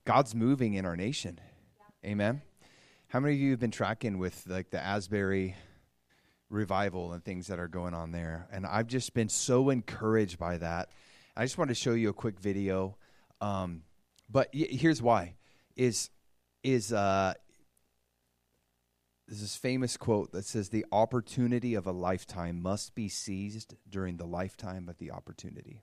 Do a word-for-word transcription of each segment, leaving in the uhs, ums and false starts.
God's moving in our nation. Yeah. Amen. How many of you have been tracking with like the Asbury revival and things that are going on there? And I've just been so encouraged by that. I just wanted to show you a quick video. Um, but y- here's why. Is, is uh, there's this famous quote that says, the opportunity of a lifetime must be seized during the lifetime of the opportunity.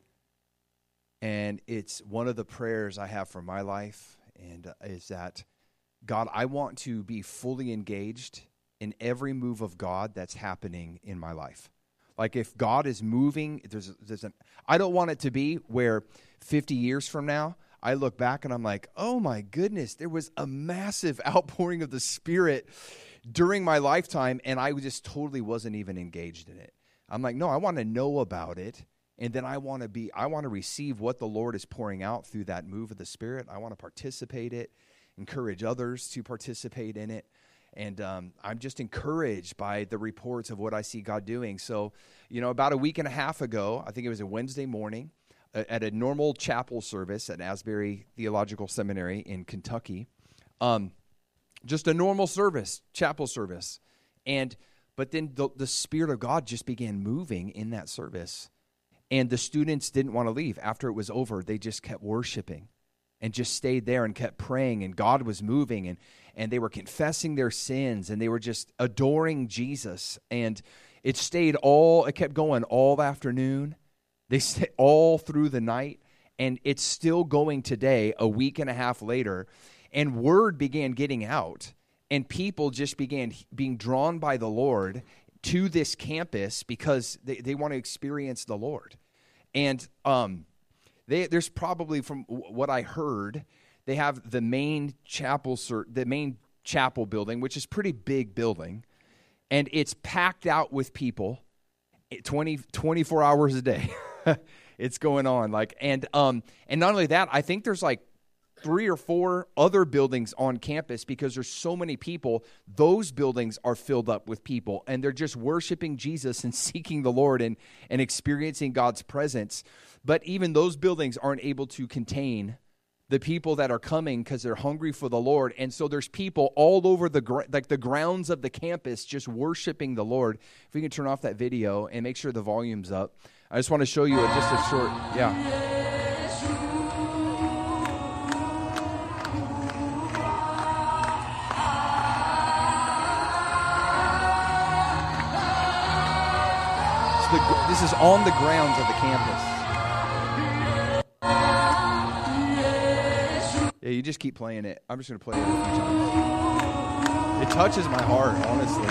And it's one of the prayers I have for my life, and uh, is that, God, I want to be fully engaged in every move of God that's happening in my life. Like if God is moving, there's, there's an, I don't want it to be where fifty years from now, I look back and I'm like, oh my goodness, there was a massive outpouring of the Spirit during my lifetime, and I just totally wasn't even engaged in it. I'm like, no, I want to know about it. And then I want to be, I want to receive what the Lord is pouring out through that move of the Spirit. I want to participate in it, encourage others to participate in it. And um, I'm just encouraged by the reports of what I see God doing. So, you know, about a week and a half ago, I think it was a Wednesday morning, uh, at a normal chapel service at Asbury Theological Seminary in Kentucky, um, just a normal service, chapel service. And, but then the, the Spirit of God just began moving in that service. And the students didn't want to leave. After it was over, they just kept worshiping and just stayed there and kept praying. And God was moving, and, and they were confessing their sins, and they were just adoring Jesus. And it stayed all, it kept going all afternoon. They stayed all through the night. And it's still going today, a week and a half later. And word began getting out. And people just began being drawn by the Lord to this campus because they, they want to experience the Lord. And um, they, there's probably, from what I heard, they have the main chapel, the main chapel building, which is a pretty big building, and it's packed out with people twenty, twenty-four hours a day. It's going on. like, and um, and not only that, I think there's like three or four other buildings on campus because there's so many people. Those buildings are filled up with people, and they're just worshiping Jesus and seeking the Lord and, and experiencing God's presence. But even those buildings aren't able to contain the people that are coming because they're hungry for the Lord. And so there's people all over the gr- like the grounds of the campus just worshiping the Lord. If we can turn off that video and make sure the volume's up. I just want to show you a, just a short, yeah. The, this is on the grounds of the campus. Yeah, you just keep playing it. I'm just going to play it a few times. It touches my heart, honestly.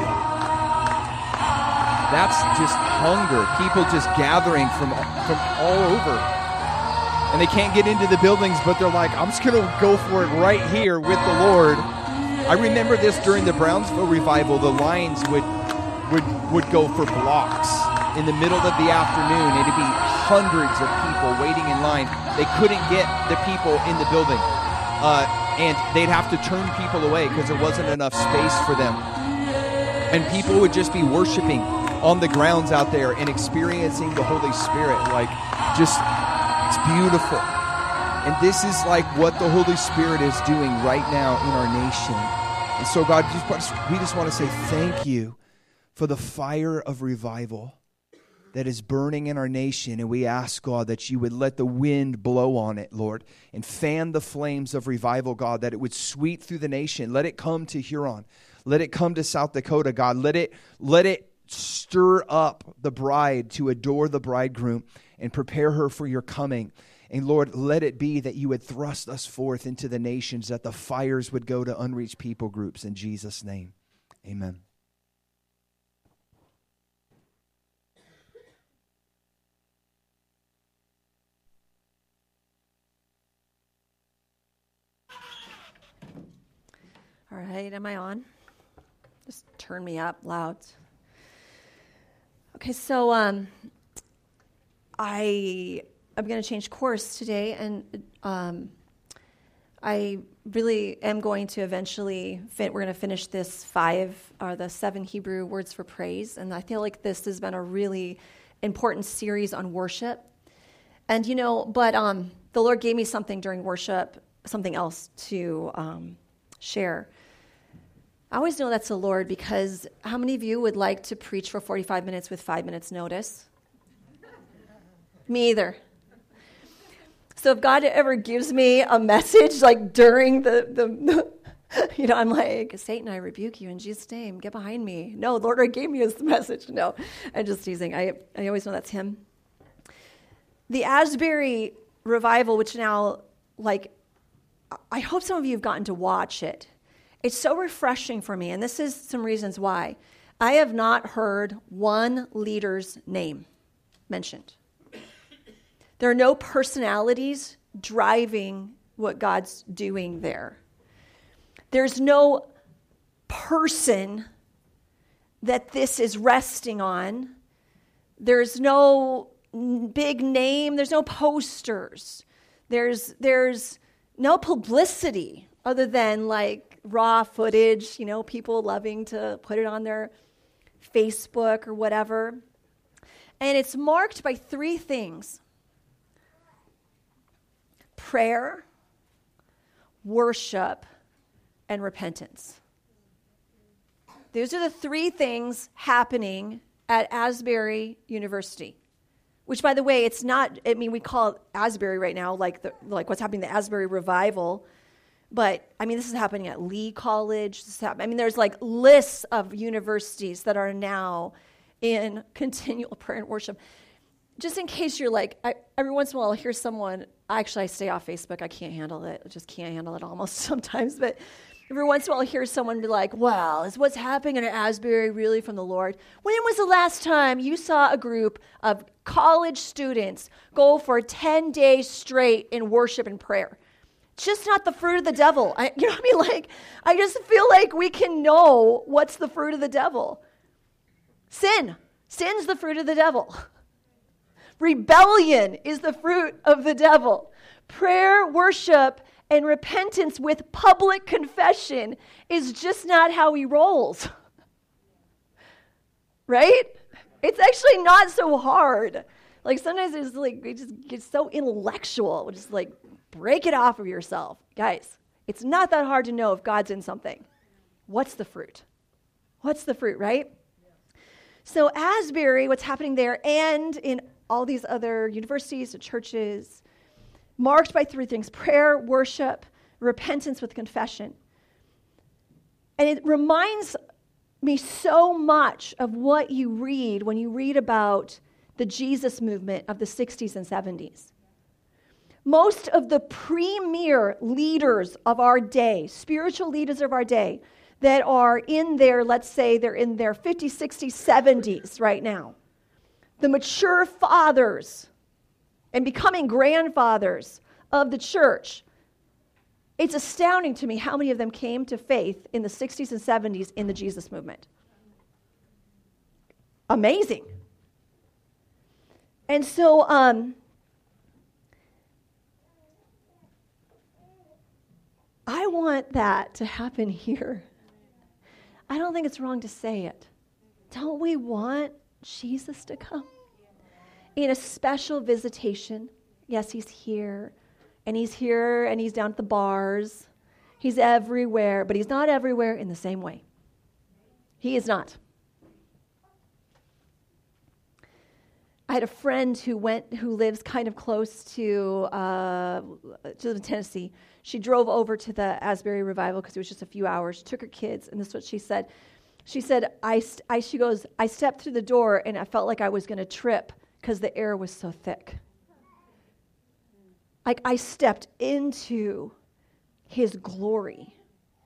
That's just hunger. People just gathering from, from all over. And they can't get into the buildings, but they're like, I'm just going to go for it right here with the Lord. I remember this during the Brownsville revival. The lines would would would go for blocks. In the middle of the afternoon, it'd be hundreds of people waiting in line. They couldn't get the people in the building. Uh, and they'd have to turn people away because there wasn't enough space for them. And people would just be worshiping on the grounds out there and experiencing the Holy Spirit. Like, just, it's beautiful. And this is like what the Holy Spirit is doing right now in our nation. And so, God, we just want to say thank you for the fire of revival that is burning in our nation. And we ask, God, that you would let the wind blow on it, Lord, and fan the flames of revival, God, that it would sweep through the nation. Let it come to Huron. Let it come to South Dakota, God. Let it, let it stir up the bride to adore the bridegroom and prepare her for your coming. And Lord, let it be that you would thrust us forth into the nations, that the fires would go to unreached people groups. In Jesus' name, amen. All right, am I on? Just turn me up loud. Okay, so um, I am going to change course today, and um, I really am going to eventually, fin- we're going to finish this five, or the seven Hebrew words for praise, and I feel like this has been a really important series on worship. And, you know, but um, the Lord gave me something during worship something else to um, share. I always know that's the Lord, because how many of you would like to preach for forty-five minutes with five minutes notice? Me either. So if God ever gives me a message like during the, the you know, I'm like, Satan, I rebuke you in Jesus' name. Get behind me. No, Lord, I gave me this message. No, I'm just teasing. I, I always know that's him. The Asbury revival, which now, like, I hope some of you have gotten to watch it. It's so refreshing for me, and this is some reasons why. I have not heard one leader's name mentioned. There are no personalities driving what God's doing there. There's no person that this is resting on. There's no big name. There's no posters. There's there's no publicity other than like raw footage, you know, people loving to put it on their Facebook or whatever. And it's marked by three things: prayer, worship, and repentance. Those are the three things happening at Asbury University. Which, by the way, it's not, I mean, we call it Asbury right now, like the, like what's happening, the Asbury Revival. But, I mean, this is happening at Lee College. This is happen- I mean, there's like lists of universities that are now in continual prayer and worship. Just in case you're like, I, every once in a while I'll hear someone, actually I stay off Facebook, I can't handle it. I just can't handle it almost sometimes. But every once in a while I'll hear someone be like, well, is what's happening at Asbury really from the Lord? When was the last time you saw a group of college students go for ten days straight in worship and prayer? It's just not the fruit of the devil. I, you know what I mean? Like, I just feel like we can know what's the fruit of the devil. Sin. Sin's the fruit of the devil. Rebellion is the fruit of the devil. Prayer, worship, and repentance with public confession is just not how he rolls. Right? It's actually not so hard. Like sometimes it's like, it just gets so intellectual. Just like break it off of yourself. Guys, it's not that hard to know if God's in something. What's the fruit? What's the fruit, right? So Asbury, what's happening there, and in all these other universities and churches, marked by three things: prayer, worship, repentance with confession. And it reminds me so much of what you read when you read about the Jesus movement of the sixties and seventies. Most of the premier leaders of our day, spiritual leaders of our day, that are in their, let's say they're in their fifties, sixties, seventies right now, the mature fathers and becoming grandfathers of the church, it's astounding to me how many of them came to faith in the sixties and seventies in the Jesus movement. Amazing. And so, um, I want that to happen here. I don't think it's wrong to say it. Don't we want Jesus to come in a special visitation? Yes, he's here, and he's here, and he's down at the bars. He's everywhere, but he's not everywhere in the same way. He is not. I had a friend who went, who lives kind of close to uh, to Tennessee. She drove over to the Asbury Revival because it was just a few hours. Took her kids, and this is what she said. She said, "I, I she goes, I stepped through the door, and I felt like I was going to trip because the air was so thick. Like I stepped into his glory."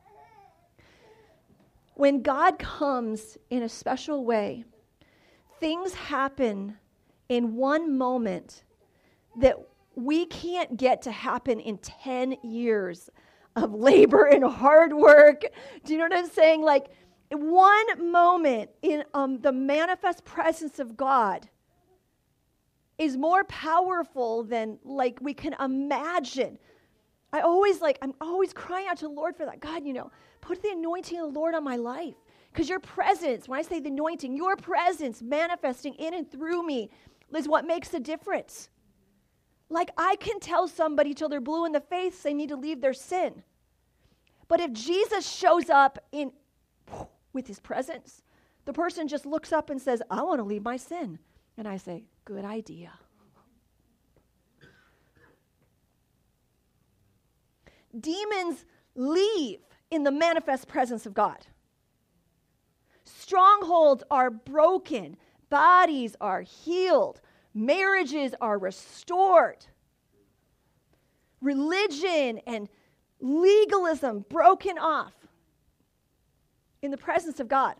When God comes in a special way, things happen in one moment that we can't get to happen in ten years of labor and hard work. Do you know what I'm saying? Like one moment in um, the manifest presence of God is more powerful than like we can imagine. I always like, I'm always crying out to the Lord for that. God, you know, put the anointing of the Lord on my life. Because your presence, when I say the anointing, your presence manifesting in and through me is what makes a difference. Like I can tell somebody till they're blue in the face they need to leave their sin. But if Jesus shows up in with his presence, the person just looks up and says, I want to leave my sin. And I say, good idea. Demons leave in the manifest presence of God. Strongholds are broken. Bodies are healed. Marriages are restored. Religion and legalism broken off in the presence of God.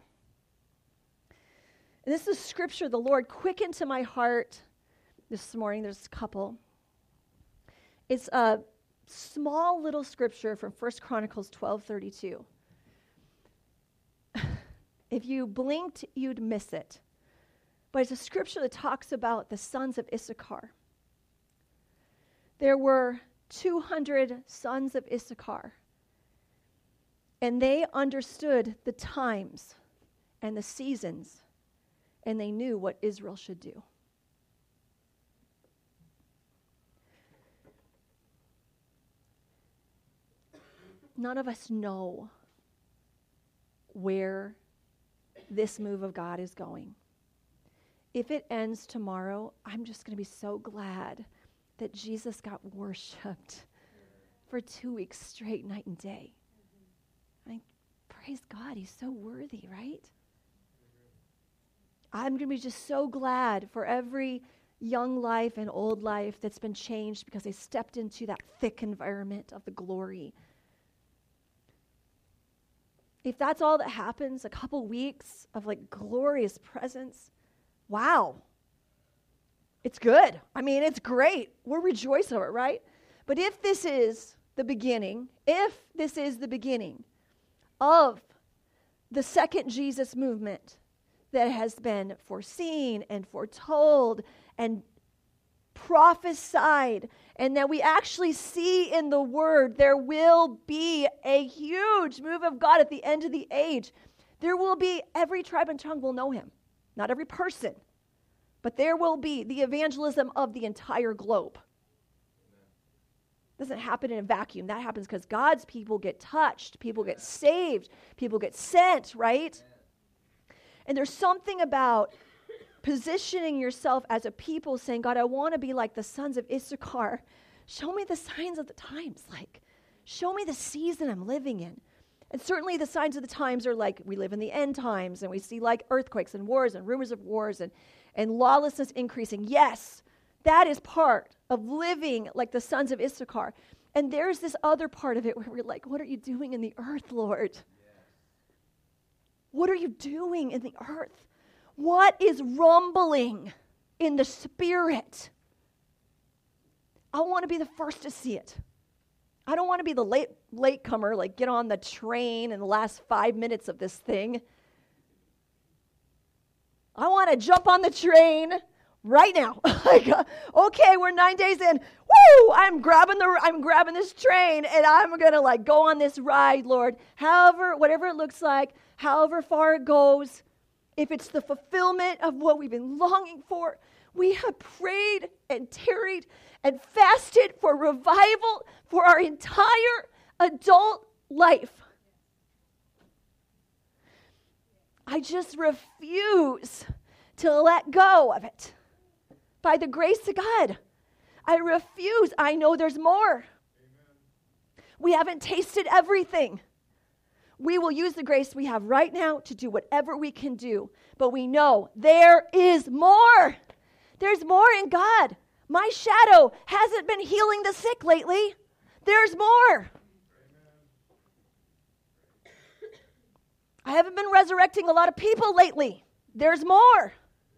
And this is scripture the Lord quickened to my heart this morning. There's a couple. It's a small little scripture from First Chronicles twelve thirty-two. If you blinked, you'd miss it. But it's a scripture that talks about the sons of Issachar. There were two hundred sons of Issachar, and they understood the times and the seasons, and they knew what Israel should do. None of us know where this move of God is going. If it ends tomorrow, I'm just going to be so glad that Jesus got worshiped for two weeks straight, night and day. I mean, praise God, he's so worthy, right? I'm going to be just so glad for every young life and old life that's been changed because they stepped into that thick environment of the glory. If that's all that happens, a couple weeks of like glorious presence, wow. It's good. I mean, it's great. We're rejoicing over it, right? But if this is the beginning, if this is the beginning of the second Jesus movement that has been foreseen and foretold and prophesied, and that we actually see in the Word, there will be a huge move of God at the end of the age. There will be, every tribe and tongue will know him. Not every person, but there will be the evangelism of the entire globe. It doesn't happen in a vacuum. That happens because God's people get touched, people get saved, people get sent, right? And there's something about positioning yourself as a people saying, God, I want to be like the sons of Issachar. Show me the signs of the times. Like, show me the season I'm living in. And certainly the signs of the times are like we live in the end times and we see like earthquakes and wars and rumors of wars and, and lawlessness increasing. Yes, that is part of living like the sons of Issachar. And there's this other part of it where we're like, what are you doing in the earth, Lord? Yes. What are you doing in the earth? What is rumbling in the spirit? I want to be the first to see it. I don't want to be the late latecomer, like get on the train in the last five minutes of this thing. I want to jump on the train right now. Like, uh, okay, we're nine days in. Woo! I'm grabbing the I'm grabbing this train and I'm gonna like go on this ride, Lord. However, whatever it looks like, however far it goes. If it's the fulfillment of what we've been longing for, we have prayed and tarried and fasted for revival for our entire adult life. I just refuse to let go of it. By the grace of God, I refuse. I know there's more. Amen. We haven't tasted everything. We will use the grace we have right now to do whatever we can do. But we know there is more. There's more in God. My shadow hasn't been healing the sick lately. There's more. I haven't been resurrecting a lot of people lately. There's more.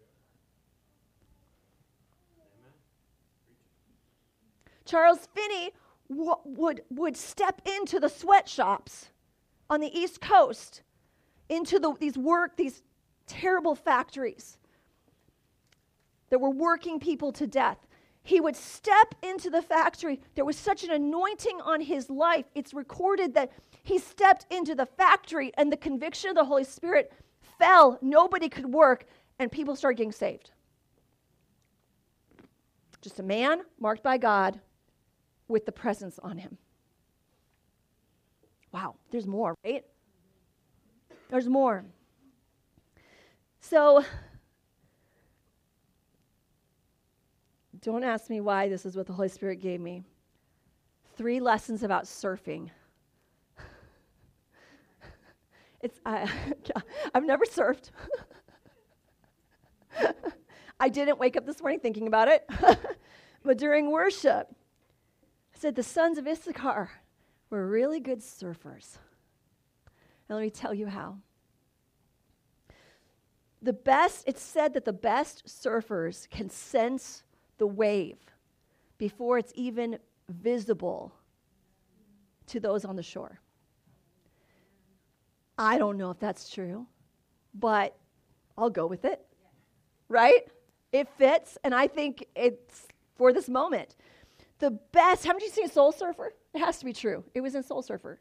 Charles Finney w- would, would step into the sweatshops on the East Coast, into the, these work, these terrible factories that were working people to death. He would step into the factory. There was such an anointing on his life. It's recorded that he stepped into the factory and the conviction of the Holy Spirit fell. Nobody could work, and people started getting saved. Just a man marked by God with the presence on him. Wow, there's more, right? There's more. So, don't ask me why this is what the Holy Spirit gave me. Three lessons about surfing. It's I, I've never surfed. I didn't wake up this morning thinking about it. But during worship, I said the sons of Issachar were really good surfers. And let me tell you how. The best, it's said that the best surfers can sense the wave before it's even visible to those on the shore. I don't know if that's true, but I'll go with it, right? It fits, and I think it's for this moment. The best, haven't you seen Soul Surfer? It has to be true. It was in Soul Surfer.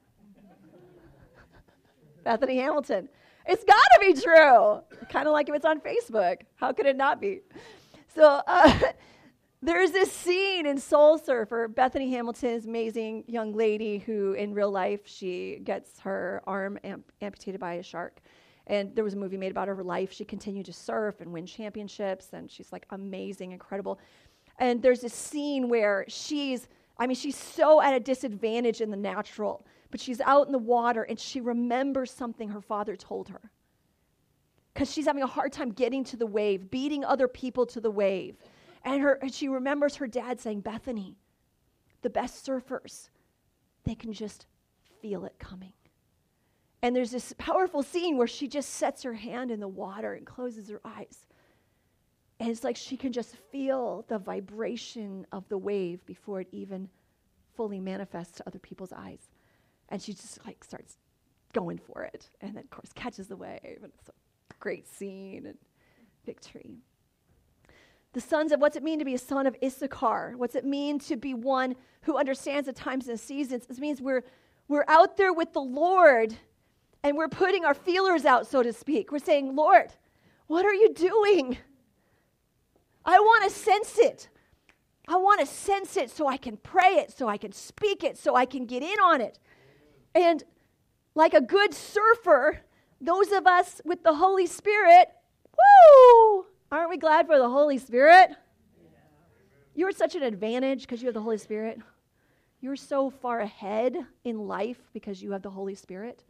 Bethany Hamilton. It's got to be true. Kind of like if it's on Facebook. How could it not be? So uh, there's this scene in Soul Surfer. Bethany Hamilton is an amazing young lady who, in real life, she gets her arm amp- amputated by a shark. And there was a movie made about her life. She continued to surf and win championships, and she's like amazing, incredible. And there's this scene where she's, I mean, she's so at a disadvantage in the natural, but she's out in the water and she remembers something her father told her. Because she's having a hard time getting to the wave, beating other people to the wave. And, her, and she remembers her dad saying, Bethany, the best surfers, they can just feel it coming. And there's this powerful scene where she just sets her hand in the water and closes her eyes. And it's like she can just feel the vibration of the wave before it even fully manifests to other people's eyes. And she just like starts going for it. And then, of course, catches the wave. And it's a great scene and victory. The sons of, what's it mean to be a son of Issachar? What's it mean to be one who understands the times and the seasons? It means we're we're out there with the Lord and we're putting our feelers out, so to speak. We're saying, Lord, what are you doing? I want to sense it. I want to sense it so I can pray it, so I can speak it, so I can get in on it. And like a good surfer, those of us with the Holy Spirit, woo! Aren't we glad for the Holy Spirit? You're such an advantage because you have the Holy Spirit. You're so far ahead in life because you have the Holy Spirit.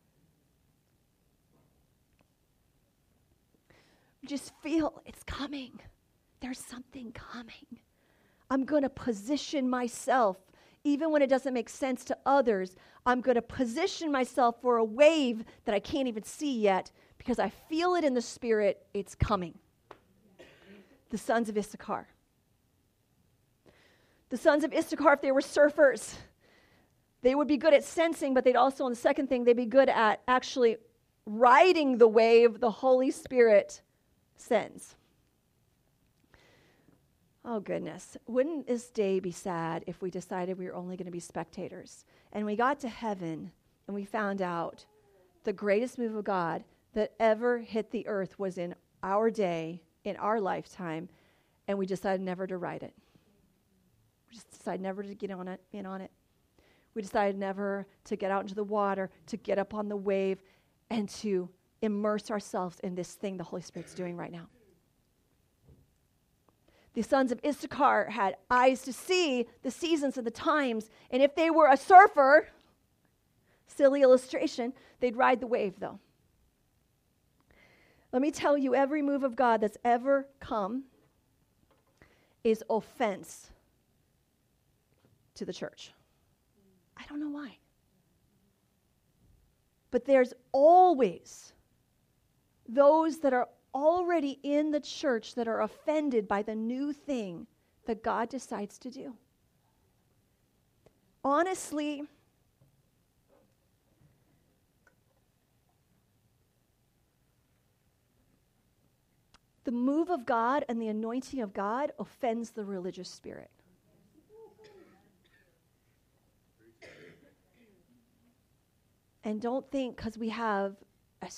Just feel it's coming. There's something coming. I'm going to position myself, even when it doesn't make sense to others. I'm going to position myself for a wave that I can't even see yet because I feel it in the Spirit. It's coming. The sons of Issachar. The sons of Issachar, if they were surfers, they would be good at sensing, but they'd also, on the second thing, they'd be good at actually riding the wave the Holy Spirit sends. Oh, goodness. Wouldn't this day be sad if we decided we were only going to be spectators? And we got to heaven and we found out the greatest move of God that ever hit the earth was in our day, in our lifetime, and we decided never to ride it. We just decided never to get on it, in on it. We decided never to get out into the water, to get up on the wave, and to immerse ourselves in this thing the Holy Spirit's doing right now. The sons of Issachar had eyes to see the seasons and the times, and if they were a surfer, silly illustration, they'd ride the wave, though. Let me tell you, every move of God that's ever come is offense to the church. I don't know why. But there's always those that are already in the church that are offended by the new thing that God decides to do. Honestly, the move of God and the anointing of God offends the religious spirit. And don't think because we have a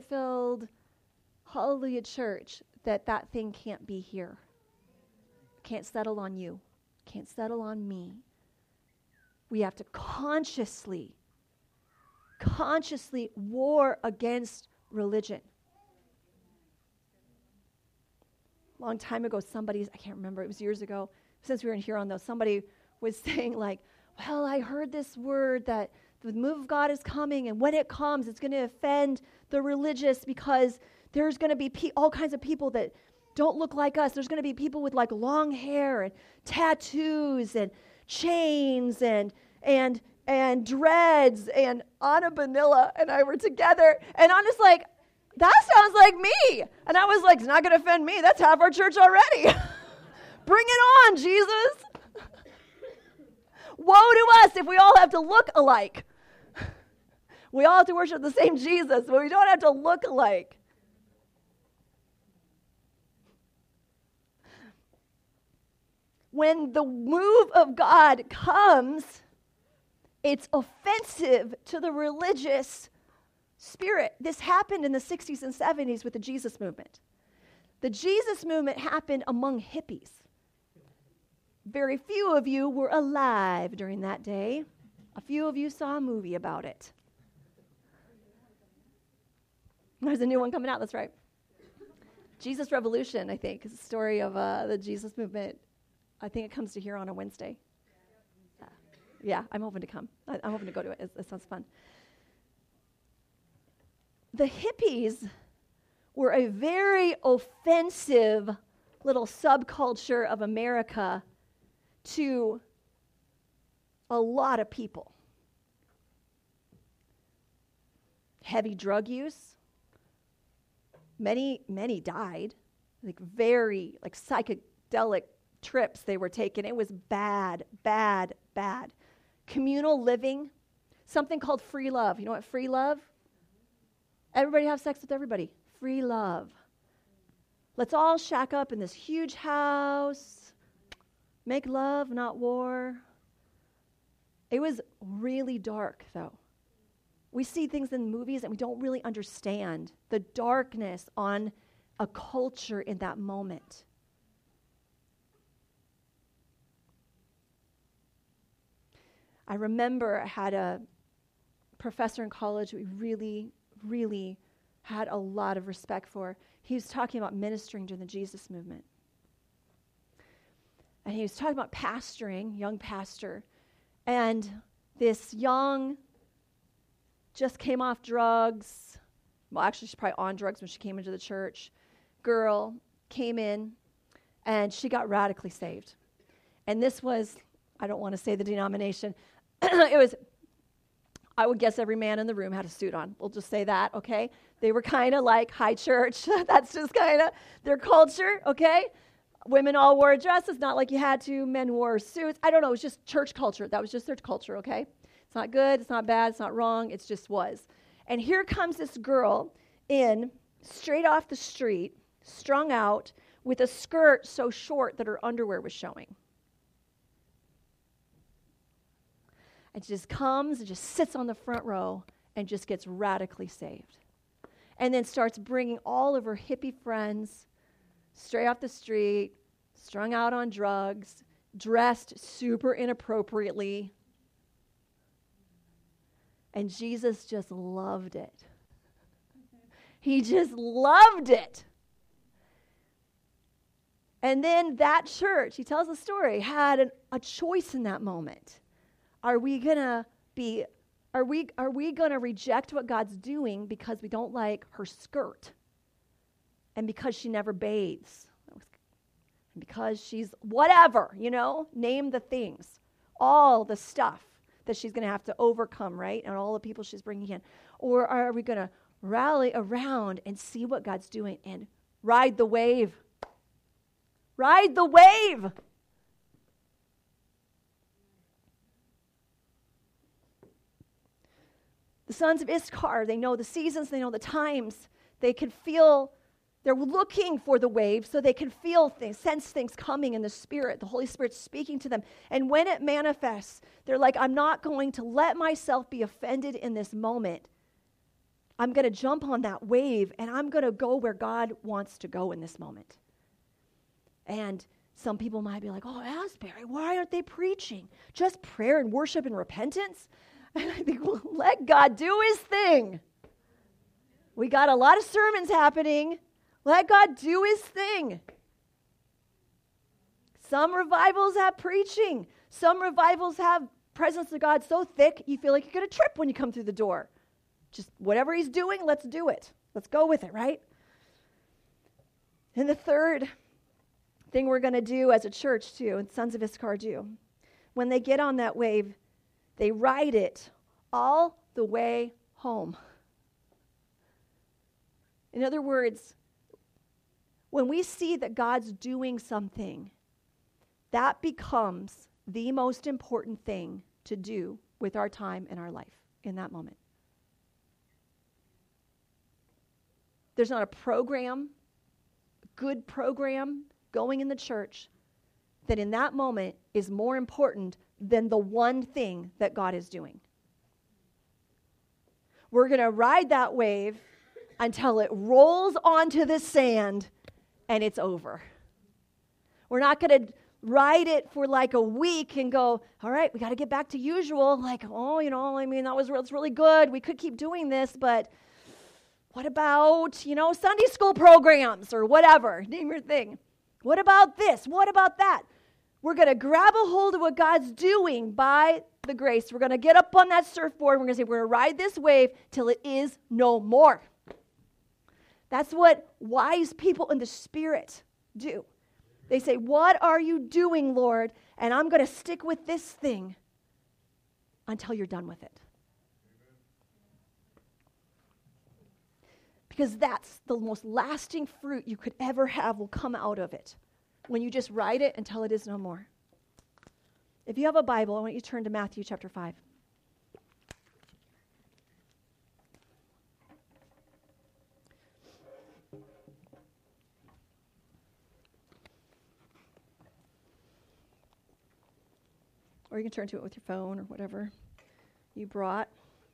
spirit-filled, hallelujah church that that thing can't be here. can't settle on you, can't settle on me. We have to consciously, consciously war against religion. A long time ago, somebody, I can't remember, it was years ago, since we were in Huron though, somebody was saying like, well, I heard this word that the move of God is coming, and when it comes, it's going to offend the religious because there's going to be pe- all kinds of people that don't look like us. There's going to be people with like long hair and tattoos and chains and and and dreads. And Anna Bonilla and I were together, and I'm just like, that sounds like me. And I was like, it's not going to offend me. That's half our church already. Bring it on, Jesus. Woe to us if we all have to look alike. We all have to worship the same Jesus, but we don't have to look alike. When the move of God comes, it's offensive to the religious spirit. This happened in the sixties and seventies with the Jesus movement. The Jesus movement happened among hippies. Very few of you were alive during that day. A few of you saw a movie about it. There's a new one coming out, that's right. Jesus Revolution, I think, is the story of uh, the Jesus movement. I think it comes to here on a Wednesday. Uh, yeah, I'm hoping to come. I, I'm hoping to go to it. It, it sounds fun. The hippies were a very offensive little subculture of America to a lot of people. Heavy drug use. Many, many died. Like very, like psychedelic trips they were taking. It was bad, bad, bad. Communal living. Something called free love. You know what free love? Everybody have sex with everybody. Free love. Let's all shack up in this huge house. Make love, not war. It was really dark, though. We see things in movies and we don't really understand the darkness on a culture in that moment. I remember I had a professor in college we really, really had a lot of respect for. He was talking about ministering during the Jesus movement. And he was talking about pastoring, young pastor. And this young, just came off drugs, well, actually she's probably on drugs when she came into the church, girl came in, and she got radically saved. And this was, I don't want to say the denomination, it was, I would guess every man in the room had a suit on. We'll just say that, okay? They were kind of like high church. That's just kind of their culture, okay? Women all wore dresses, not like you had to. Men wore suits. I don't know. It was just church culture. That was just their culture, okay? It's not good. It's not bad. It's not wrong. It just was. And here comes this girl in, straight off the street, strung out, with a skirt so short that her underwear was showing. And she just comes and just sits on the front row and just gets radically saved. And then starts bringing all of her hippie friends straight off the street, strung out on drugs, dressed super inappropriately. And Jesus just loved it. He just loved it. And then that church, he tells the story, had an, a choice in that moment. Are we gonna be, are we, are we gonna reject what God's doing because we don't like her skirt? And because she never bathes, and because she's whatever, you know, name the things, all the stuff that she's going to have to overcome, right? And all the people she's bringing in. Or are we going to rally around and see what God's doing and ride the wave? Ride the wave! The sons of Issachar, they know the seasons, they know the times. They can feel, they're looking for the wave so they can feel things, sense things coming in the Spirit. The Holy Spirit's speaking to them. And when it manifests, they're like, I'm not going to let myself be offended in this moment. I'm going to jump on that wave and I'm going to go where God wants to go in this moment. And Some people might be like, oh, Asbury, why aren't they preaching? Just prayer and worship and repentance? And I think, well, let God do his thing. We got a lot of sermons happening. Let God do his thing. Some revivals have preaching. Some revivals have presence of God so thick you feel like you're going to trip when you come through the door. Just whatever he's doing, let's do it. Let's go with it, right? And the third thing we're going to do as a church too, and Sons of Issachar do, when they get on that wave, they ride it all the way home. In other words, when we see that God's doing something, that becomes the most important thing to do with our time and our life in that moment. There's not a program, good program going in the church that in that moment is more important than the one thing that God is doing. We're going to ride that wave until it rolls onto the sand and it's over. We're not going to ride it for like a week and go, all right, we got to get back to usual. Like, oh, you know, I mean, that was that's really good. We could keep doing this, but what about, you know, Sunday school programs or whatever? Name your thing. What about this? What about that? We're going to grab a hold of what God's doing by the grace. We're going to get up on that surfboard. We're going to say, we're going to ride this wave till it is no more. That's what wise people in the Spirit do. They say, what are you doing, Lord? And I'm going to stick with this thing until you're done with it. Because that's the most lasting fruit you could ever have will come out of it. When you just ride it until it is no more. If you have a Bible, I want you to turn to Matthew chapter five. Or you can turn to it with your phone or whatever you brought.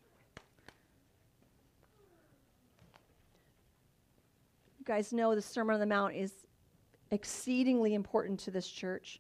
You guys know the Sermon on the Mount is exceedingly important to this church.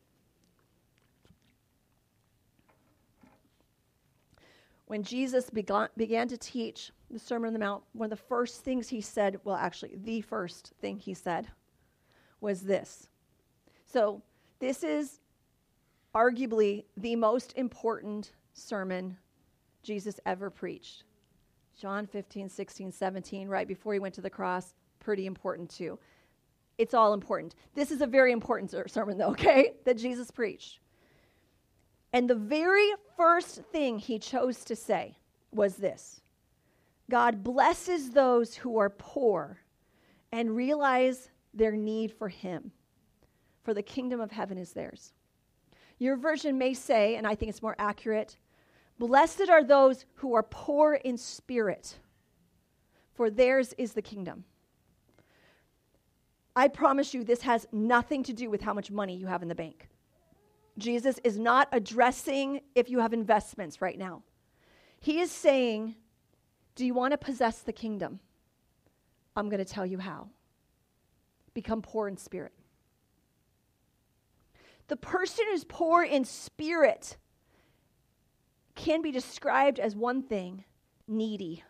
When Jesus began, began to teach the Sermon on the Mount, one of the first things he said, well, actually, the first thing he said was this. So this is arguably the most important sermon Jesus ever preached. John fifteen, sixteen, seventeen, right before he went to the cross, pretty important too. It's all important. This is a very important ser- sermon though, okay, that Jesus preached. And the very first thing he chose to say was this: God blesses those who are poor and realize their need for him, for the kingdom of heaven is theirs. Your version may say, and I think it's more accurate, blessed are those who are poor in spirit, for theirs is the kingdom. I promise you this has nothing to do with how much money you have in the bank. Jesus is not addressing if you have investments right now. He is saying, do you want to possess the kingdom? I'm going to tell you how. Become poor in spirit. The person who's poor in spirit can be described as one thing: needy.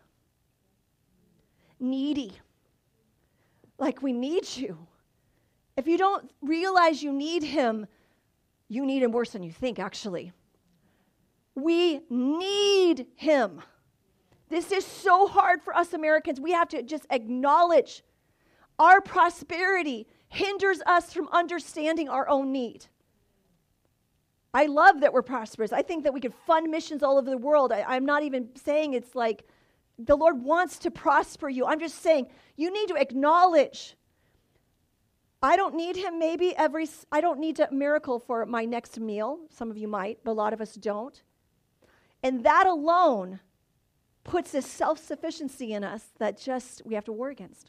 Needy. Like we need you. If you don't realize you need him, you need him worse than you think, actually. We need him. This is so hard for us Americans. We have to just acknowledge our prosperity hinders us from understanding our own need. I love that we're prosperous. I think that we could fund missions all over the world. I, I'm not even saying it's like the Lord wants to prosper you. I'm just saying you need to acknowledge, I don't need him maybe every, I don't need a miracle for my next meal. Some of you might, but a lot of us don't. And that alone puts this self-sufficiency in us that just we have to war against.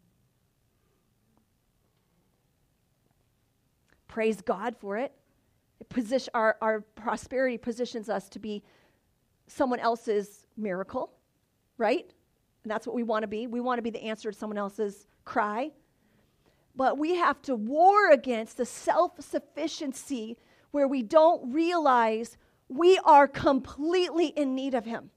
Praise God for it. It position, our, our prosperity positions us to be someone else's miracle, right? And that's what we want to be. We want to be the answer to someone else's cry. But we have to war against the self-sufficiency where we don't realize we are completely in need of him.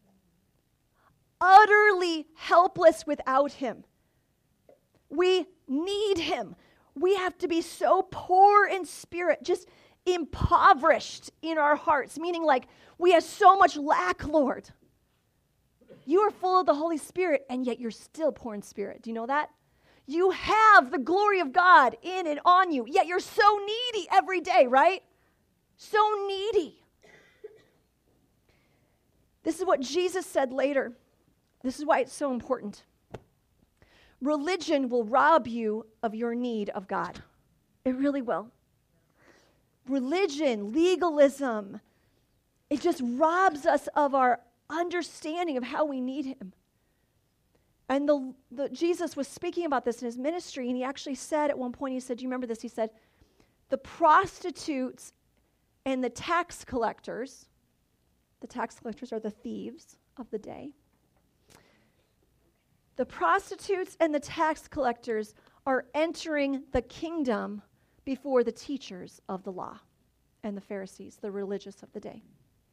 Utterly helpless without him. We need him. We have to be so poor in spirit, just impoverished in our hearts, meaning like we have so much lack, Lord. You are full of the Holy Spirit, and yet you're still poor in spirit. Do you know that? You have the glory of God in and on you, yet you're so needy every day, right? So needy. This is what Jesus said later. This is why it's so important. Religion will rob you of your need of God. It really will. Religion, legalism, it just robs us of our understanding of how we need him. And the, the Jesus was speaking about this in his ministry, and he actually said at one point, he said, do you remember this? He said, the prostitutes and the tax collectors, the tax collectors are the thieves of the day. The prostitutes and the tax collectors are entering the kingdom before the teachers of the law and the Pharisees, the religious of the day.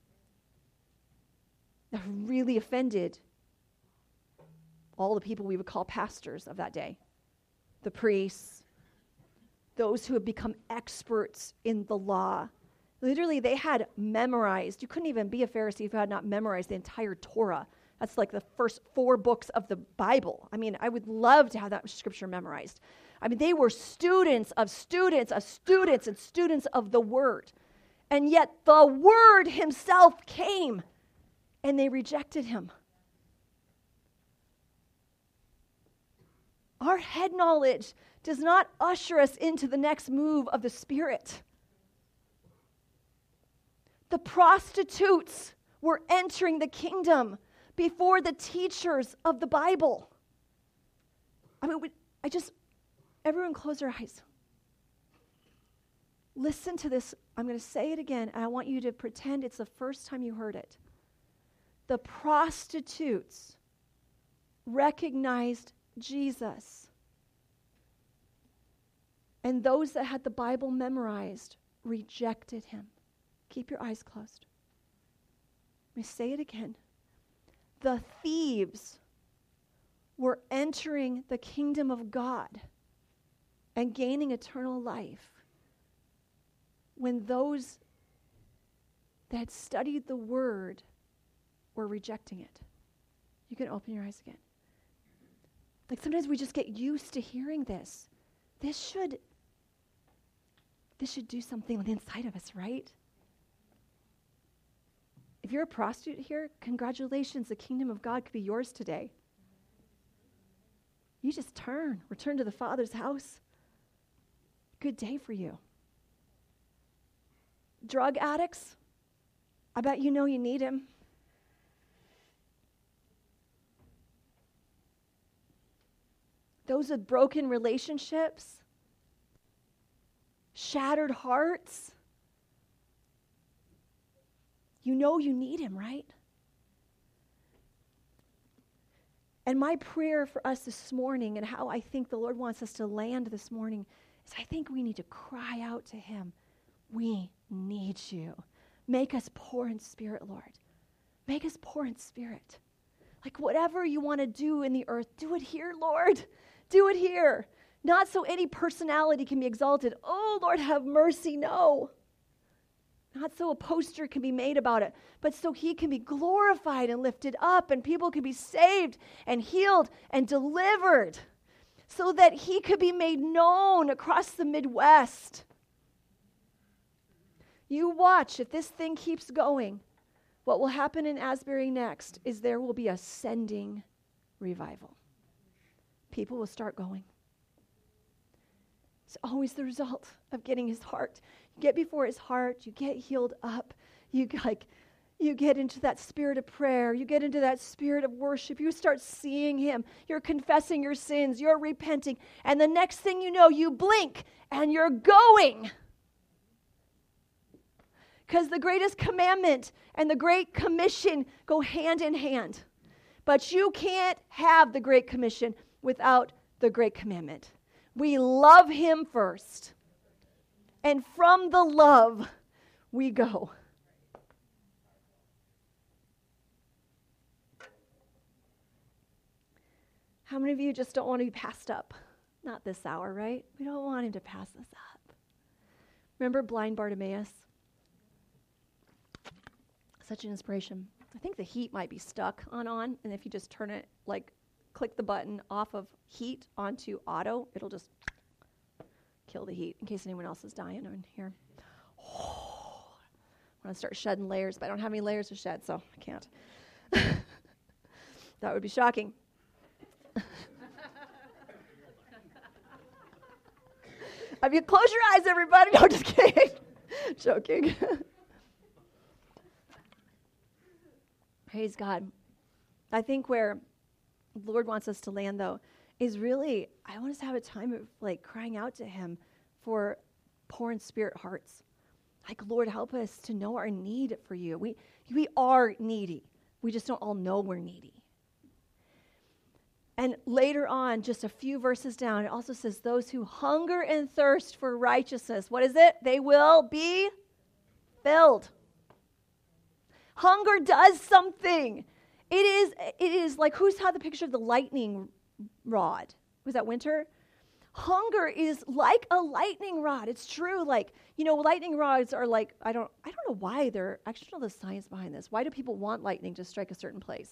They're really offended all the people we would call pastors of that day, the priests, those who have become experts in the law. Literally, they had memorized. You couldn't even be a Pharisee if you had not memorized the entire Torah. That's like the first four books of the Bible. I mean, I would love to have that scripture memorized. I mean, they were students of students of students and students of the Word. And yet the Word himself came, and they rejected him. Our head knowledge does not usher us into the next move of the Spirit. The prostitutes were entering the kingdom before the teachers of the Bible. I mean, we, I just, everyone close your eyes. Listen to this. I'm going to say it again, and I want you to pretend it's the first time you heard it. The prostitutes recognized Jesus. And those that had the Bible memorized rejected him. Keep your eyes closed. Let me say it again. The thieves were entering the kingdom of God and gaining eternal life when those that had studied the word were rejecting it. You can open your eyes again. Like sometimes we just get used to hearing this. This should, this should do something on the inside of us, right? If you're a prostitute here, congratulations, the kingdom of God could be yours today. You just turn, return to the Father's house. Good day for you. Drug addicts, I bet you know you need him. Those with broken relationships, shattered hearts, you know you need him, right? And my prayer for us this morning and how I think the Lord wants us to land this morning is I think we need to cry out to him. We need you. Make us poor in spirit, Lord. Make us poor in spirit. Like whatever you want to do in the earth, do it here, Lord. Do it here. Not so any personality can be exalted. Oh, Lord, have mercy. No. Not so a poster can be made about it, but so he can be glorified and lifted up and people can be saved and healed and delivered so that he could be made known across the Midwest. You watch, if this thing keeps going, what will happen in Asbury next is there will be a sending revival. People will start going. It's always the result of getting his heart. You get before his heart, you get healed up, you like, you get into that spirit of prayer, you get into that spirit of worship, you start seeing him, you're confessing your sins, you're repenting, and the next thing you know, you blink and you're going. Because the greatest commandment and the Great Commission go hand in hand. But you can't have the Great Commission without the Great Commandment. We love him first. And from the love, we go. How many of you just don't want to be passed up? Not this hour, right? We don't want him to pass us up. Remember blind Bartimaeus? Such an inspiration. I think the heat might be stuck on on, and if you just turn it, like, click the button off of heat onto auto, it'll just kill the heat, in case anyone else is dying in here. Oh, I want to start shedding layers, but I don't have any layers to shed, so I can't. That would be shocking. I mean, close your eyes, everybody. No, just kidding. Joking. Praise God. I think where the Lord wants us to land, though, is really, I want us to have a time of, like, crying out to him for poor in spirit hearts. Like, Lord, help us to know our need for you. We, we are needy. We just don't all know we're needy. And later on, just a few verses down, it also says, those who hunger and thirst for righteousness, what is it? They will be filled. Hunger does something. It is, it is like, who's had the picture of the lightning rod? Was that Winter? Hunger is like a lightning rod. It's true. Like, you know, lightning rods are like, I don't, I don't know why they're, I actually don't know the science behind this. Why do people want lightning to strike a certain place?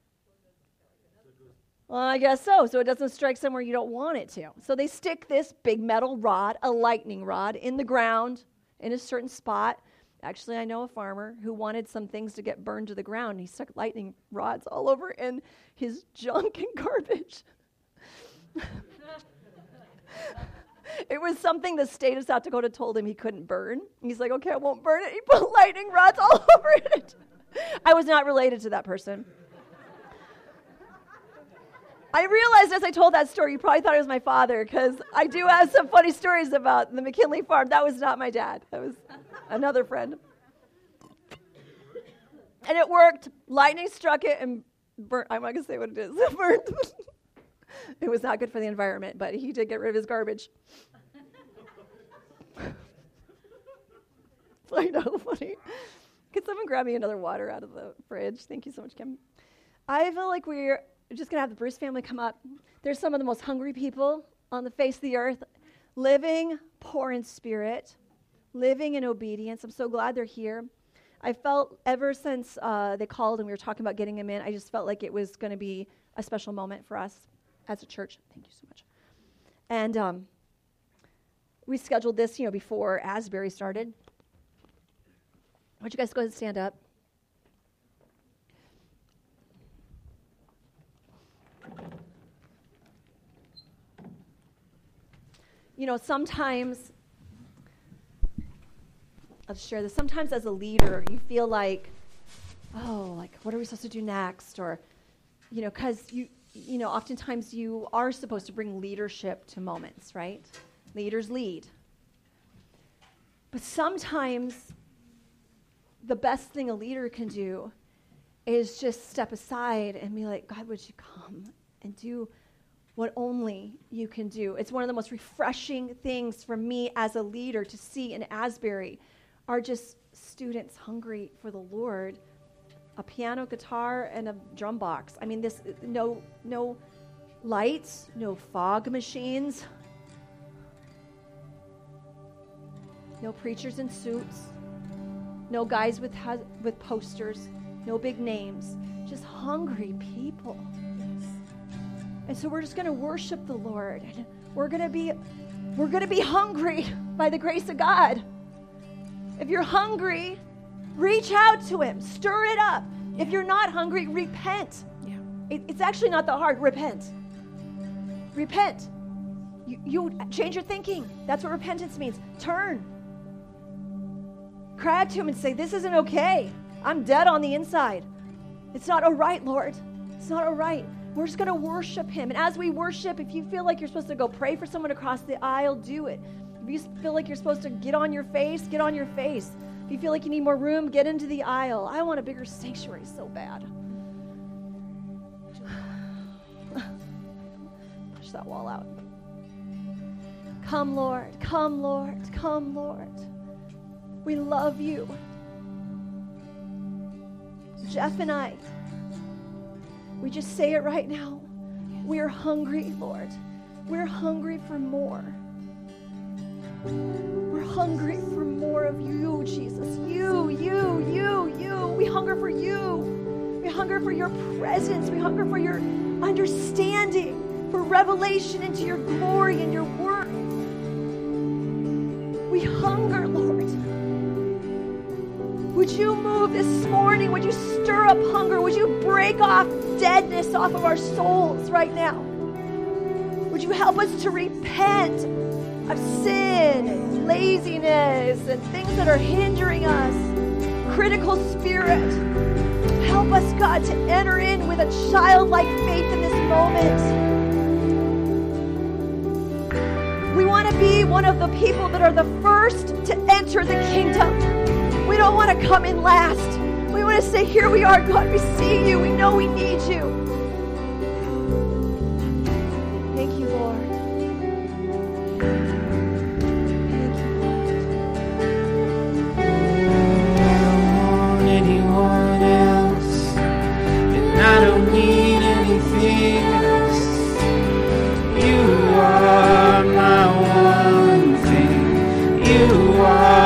Well, I guess so. So it doesn't strike somewhere you don't want it to. So they stick this big metal rod, a lightning rod, in the ground in a certain spot. Actually, I know a farmer who wanted some things to get burned to the ground. He stuck lightning rods all over in his junk and garbage. It was something the state of South Dakota told him he couldn't burn. He's like, okay, I won't burn it. He put lightning rods all over it. I was not related to that person. I realized as I told that story, you probably thought it was my father, because I do have some funny stories about the McKinley farm. That was not my dad. That was another friend. And it worked. Lightning struck it and burnt. I'm not going to say what it is. It burned. It was not good for the environment, but he did get rid of his garbage. I know, funny. Could someone grab me another water out of the fridge? Thank you so much, Kim. I feel like we're just going to have the Bruce family come up. They're some of the most hungry people on the face of the earth, living poor in spirit, living in obedience. I'm so glad they're here. I felt ever since uh, they called and we were talking about getting them in, I just felt like it was going to be a special moment for us as a church. Thank you so much. And um, we scheduled this, you know, before Asbury started. Why don't you guys go ahead and stand up? You know, sometimes, I'll share this, sometimes as a leader, you feel like, oh, like, what are we supposed to do next? Or, you know, because you, you know, oftentimes you are supposed to bring leadership to moments, right? Leaders lead. But sometimes the best thing a leader can do is just step aside and be like, God, would you come and do what only you can do? It's one of the most refreshing things for me as a leader to see in Asbury are just students hungry for the Lord. A piano, guitar, and a drum box. I mean, this no no lights, no fog machines, no preachers in suits, no guys with ha- with posters, no big names, just hungry people. And so we're just going to worship the Lord. And we're going to be we're going to be hungry by the grace of God. If you're hungry, reach out to him. Stir it up. If you're not hungry, repent. Yeah. It, it's actually not that hard. Repent. Repent. You, you change your thinking. That's what repentance means. Turn. Cry out to him and say, this isn't okay. I'm dead on the inside. It's not all right, Lord. It's not all right. We're just going to worship him. And as we worship, if you feel like you're supposed to go pray for someone across the aisle, do it. If you feel like you're supposed to get on your face, get on your face. If you feel like you need more room, get into the aisle. I want a bigger sanctuary so bad. Push that wall out. Come, Lord. Come, Lord. Come, Lord. We love you. Jeff and I, we just say it right now. We are hungry, Lord. We're hungry for more. We're hungry for more of you, Jesus. You, you, you, you. We hunger for you. We hunger for your presence. We hunger for your understanding, for revelation into your glory and your word. We hunger, Lord. Would you move this morning? Would you stir up hunger? Would you break off deadness off of our souls right now? Would you help us to repent of sin and laziness and things that are hindering us? Critical spirit. Help us, God, to enter in with a childlike faith in this moment. We want to be one of the people that are the first to enter the kingdom. We don't want to come in last. We want to say, here we are, God. We see you. We know we need you. Thank you, Lord. Thank you, Lord. I don't want anyone else, and I don't need anything